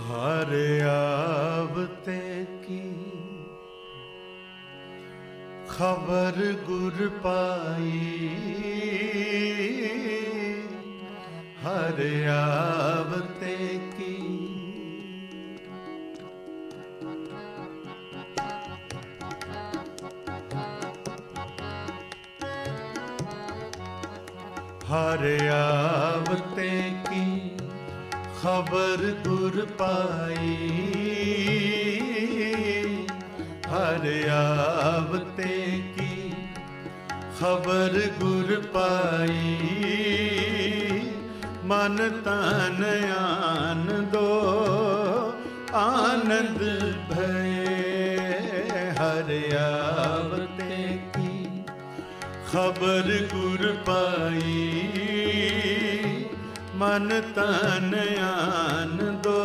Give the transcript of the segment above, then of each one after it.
हर आवते की खबर गुर पाई, हर आवते की हर आवते की खबर गुर पाई, हर आवते की खबर गुर पाई। मन तन आन दो आनंद भये, हर आवते की खबर गुर पाई। मन तन आन दो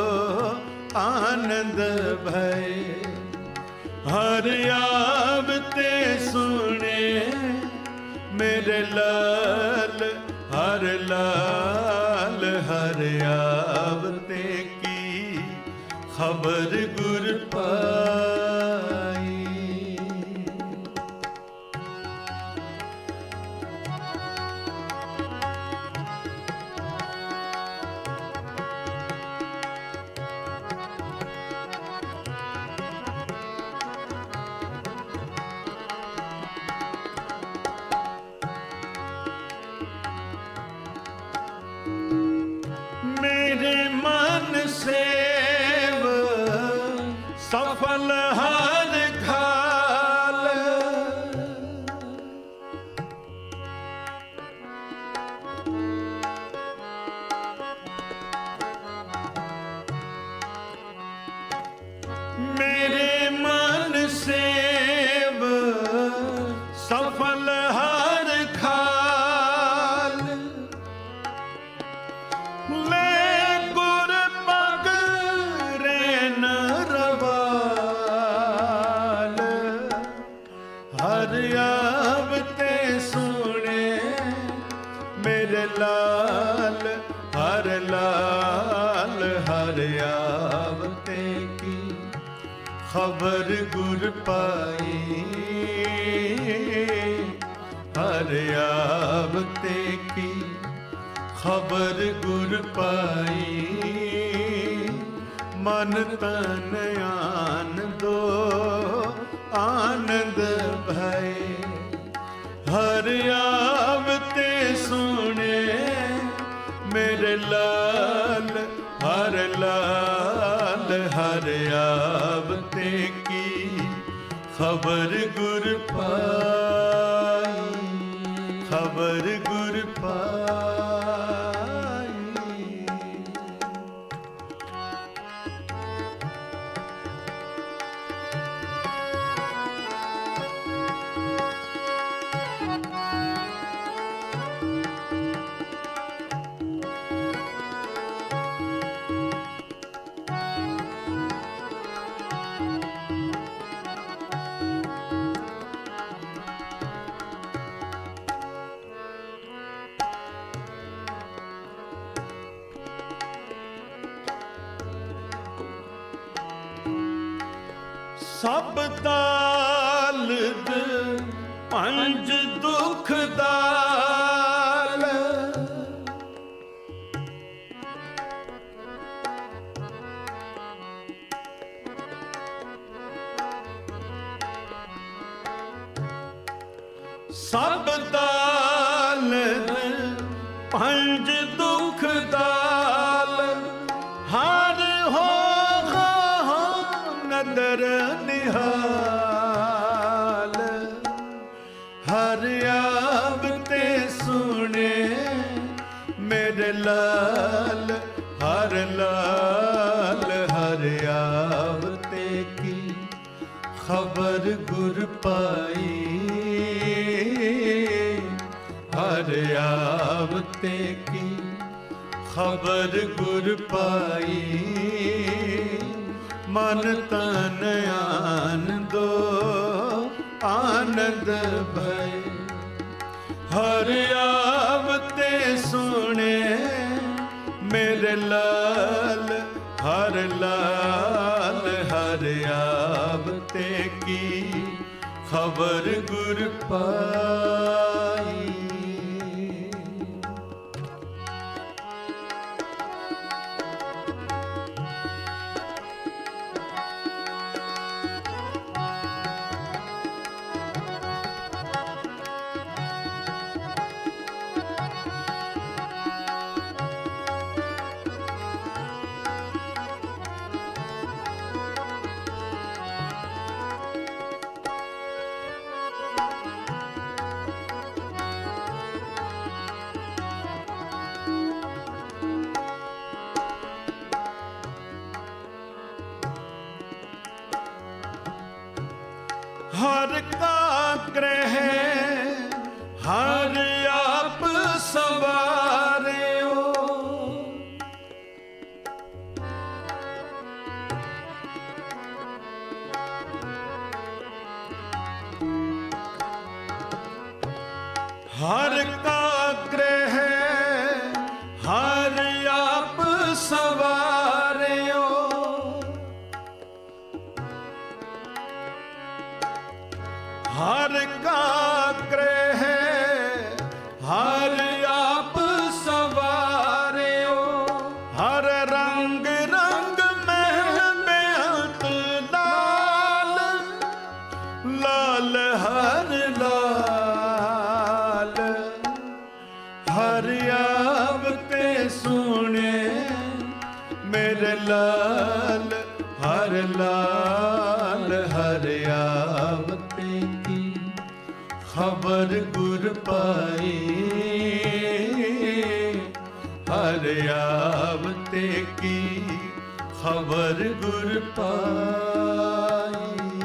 आनंद भय, हर आवते सुने मेरे लाल, हर लाल हर आवते की खबर गुर पाई। मेरे मन सेव सफल हर खाल, मेरे मन सेव सफल हर खाल। ले गुर पग रेन रवाल, हर आवते सुने मेरे लाल, हर लाल हर आवते की खबर गुर पाई, हर आवते की खबर गुर पाई। मन तन आन दो आनंद भय, हर आवते सुने मेरे लाल, हर लाल हर आवते की खबर गुर पाई, खबर गुर पाई। सब दालद पंज दुख दाल, सब दालद पंज दुख दाल। हर हो नदर निहाल, हर आवते सुने मेरे लाल, हर लाल हर आवते की खबर गुर पाई, हर आवते की खबर गुर पाई। मन तन आन दो आनंद भय, हर आवते सुने मेरे लाल, हर खबर गुर पाई। हर का ग्रह हर आप सवारे हो, हर का ग्रह हर आप सवारे हो, हर का ग्रह हर आप सवारे हो, हर रंग रंग महल में अंत लाल, लाल हर लाल, हर आवते सुने मेरे लाल, हर लाल हर आवते खबर गुर पाई, हर आवते की खबर गुर पाई।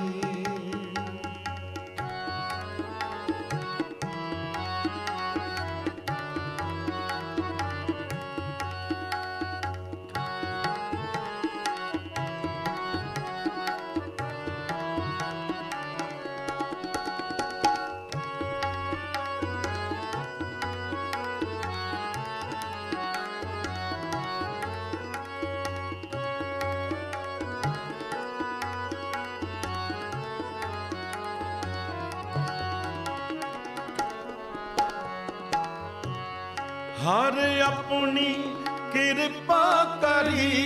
हर अपनी कृपा करी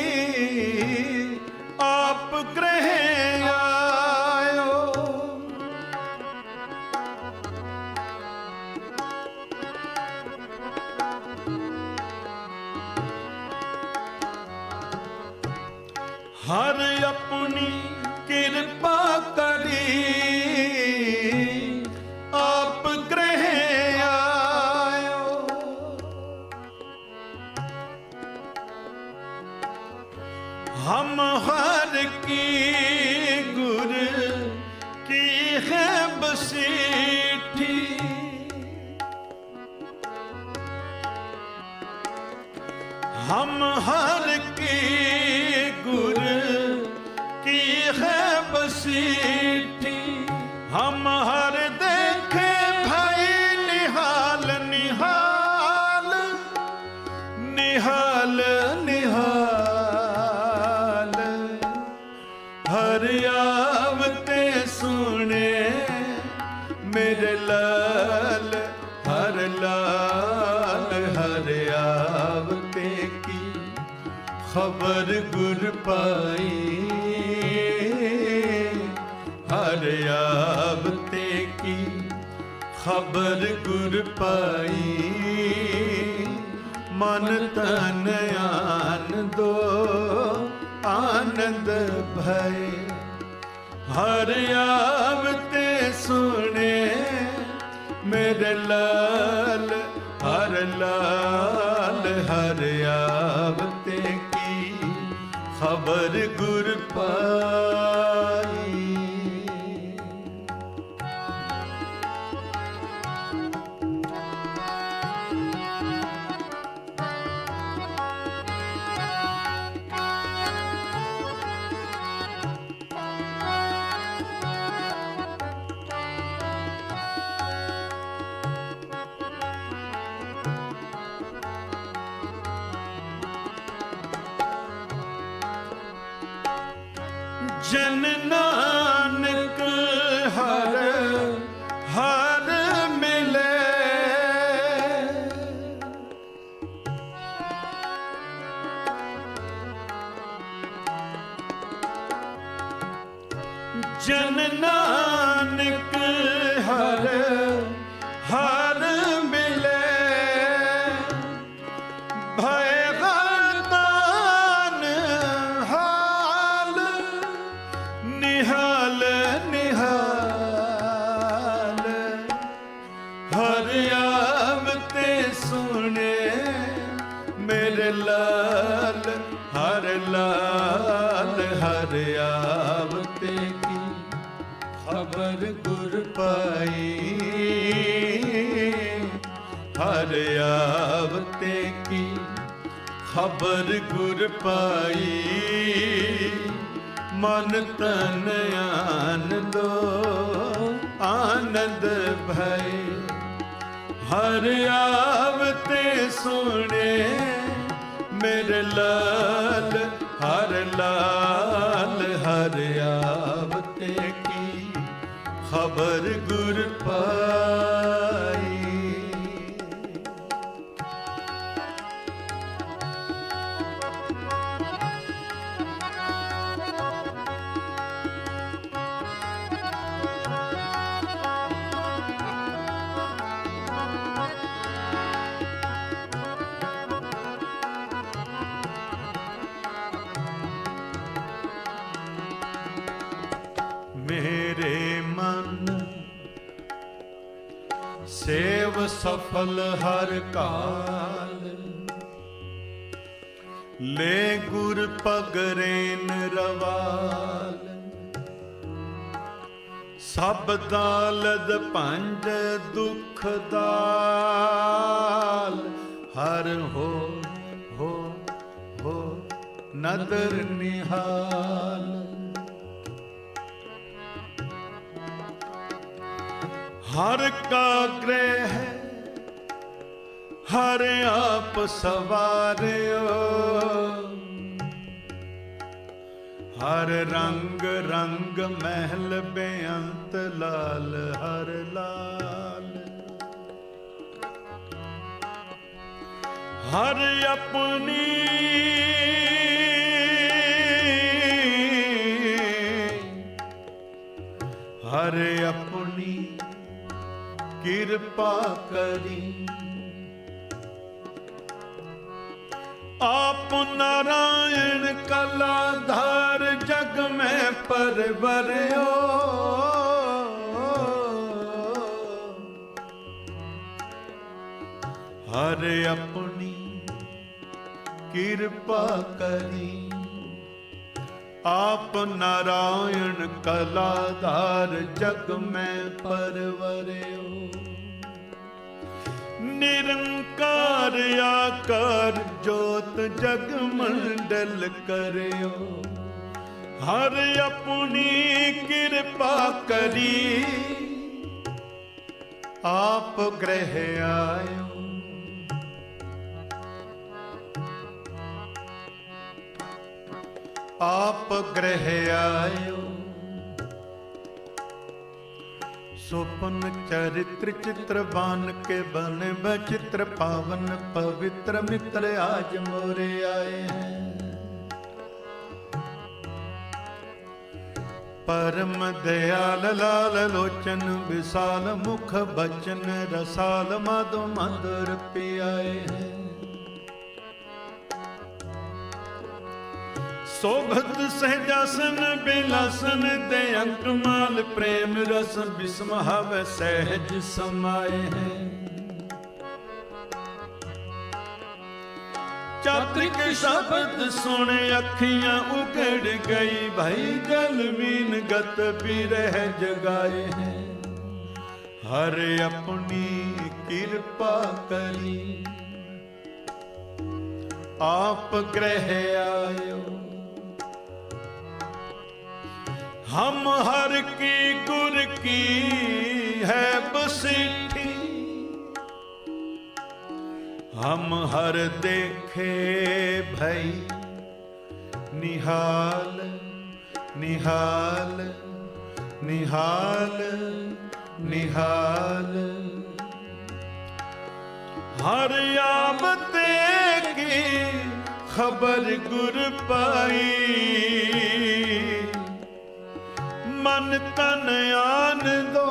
आप ग्रह आयो, हर अपनी कृपा करी आप ग्रह आयो, हम हर की गुर की है बसीठी, हम हर की गुर की है बसीठी, हम हर देखे भाई निहाल निहाल, निहाल निहाल, हर आवते सुने मेरे लाल, हर लाल हर आवते की खबर गुर पाई, हर आवते की खबर गुर पाई। मन तन आनंदो आनंद भय, हर आवते सुने मेरे लाल, हर लाल हर आवते की खबर गुर पाई। जन नानक लाल हर लाल हर आवते की खबर गुर पाई, हर आवते की खबर गुर पाई। मन तन आनंदो आनंद भय, हर आवते सुने मेरे लाल हर लाल हर आवते की खबर गुर पाई। मेरे मन सेव सफल हर काल, ले गुर पगरेन रवाल। सब दालद पंज दुख दाल, हर हो नदर निहाल। हर का ग्रह हर आप सवारियो, हर रंग रंग महल बेअंत लाल हर लाल। हर अपनी हर अपनी कृपा करी। आप नारायण कलाधार जग में परवरियो, हर अपनी कृपा करी। आप नारायण कलाधार जग में परवरियो। निरंकार आकार ज्योत जग मंडल करियो, हर अपनी कृपा करी। आप ग्रह आयो, आप ग्रह आयो। सोपन चरित्र चित्र बान के बन बचित्र पावन पवित्र मित्र आज मोरे आए हैं। परम दयाल लाल लोचन विशाल मुख बचन रसाल मधु मधुर पियाए हैं। शोभत सहजासन बिलासन दे अंकमाल प्रेम रस बिस्महाव सहज समाये हैं। चात्रिक शब्द सुने अखियां उगड़ गई, भाई जल मीन गत बिरह जगाए हैं। हर अपनी कृपा करी, आप ग्रह आयो। हम हर की गुर की है बसीठी, हम हर देखे भई निहाल निहाल निहाल निहाल। हर आमते की खबर गुर पाई, मन तन आनंदो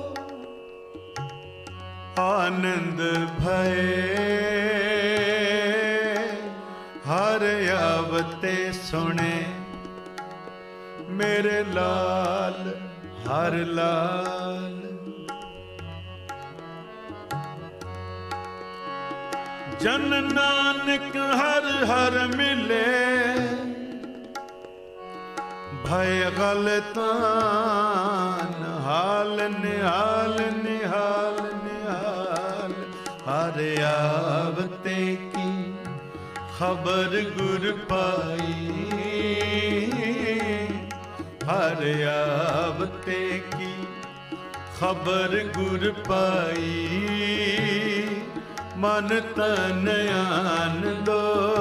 आनंद भय। हर आवते सुने मेरे लाल हर लाल। जन नानक हर हर मिले, भय गलतान हाल निहाल निहाल निहाल। हर आवते की खबर गुर पाई, हर आवते की खबर गुर पाई। मन तन आनंदो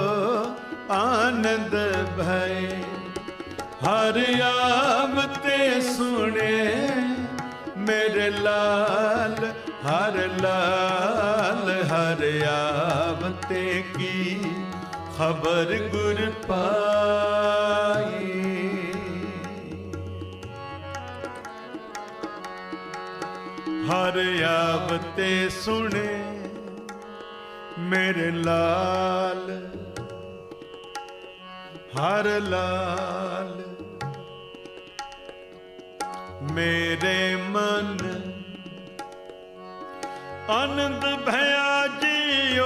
आनंद भय, हर आवते सुने मेरे लाल, हर लाल। हर आवते की खबर गुर पाई, हर आवते सुने मेरे लाल, हर लाल। मेरे मन आनंद भया जियो,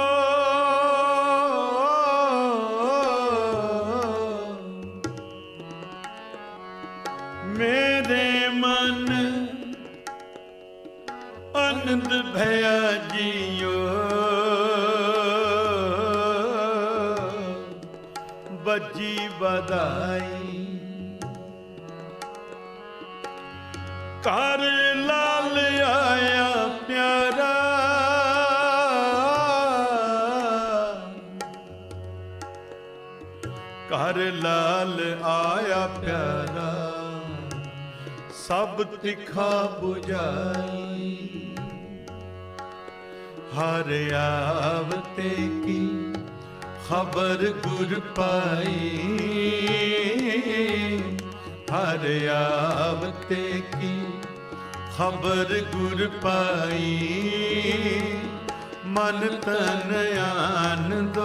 मेरे मन आनंद भया जियो। बजी बधाई कर लाल आया प्यारा, कर लाल आया प्यारा। सब तिखा बुझाई, हर आवते की खबर गुर पाई, हर आवते की खबर गुर पाई। मन तन आनंदो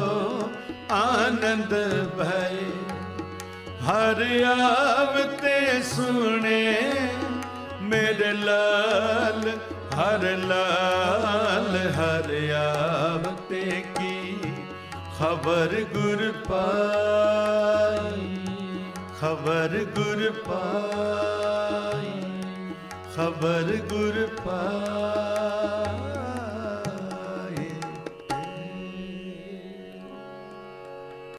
आनंद भय, हर आवते सुने मेरे लाल, हर लाल। हर आवते की खबर गुर पाई, खबर गुर पाई, खबर गुर पाई।